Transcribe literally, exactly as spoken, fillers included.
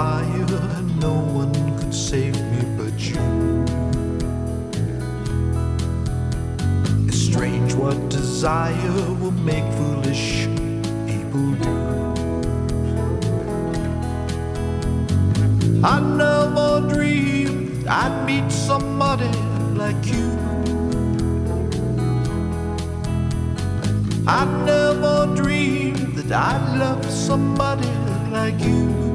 fire, and no one could save me but you. It's strange what desire will make foolish people do. I never dreamed I'd meet somebody like you. I never dreamed that I'd love somebody like you.